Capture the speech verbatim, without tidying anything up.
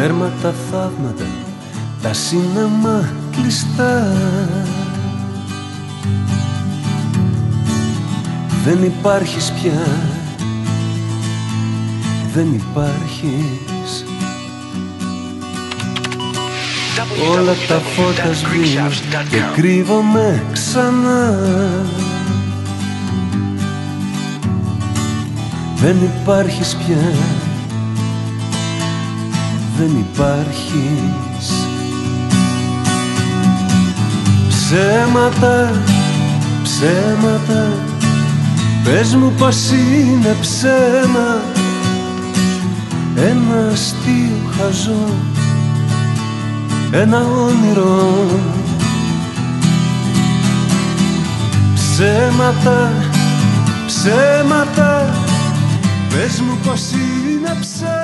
τέρμα τα θαύματα, τα σύννεμα κλειστά. Δεν υπάρχεις πια, δεν υπάρχεις. Όλα τα φώτα σβήνουν και κρύβομαι ξανά. Δεν υπάρχεις πια, δεν υπάρχεις. Ψέματα, ψέματα, πες μου πως είναι ψέμα. Ένα αστείο χαζό, ένα όνειρο. Ψέματα, ψέματα, πες μου πως είναι ψέμα.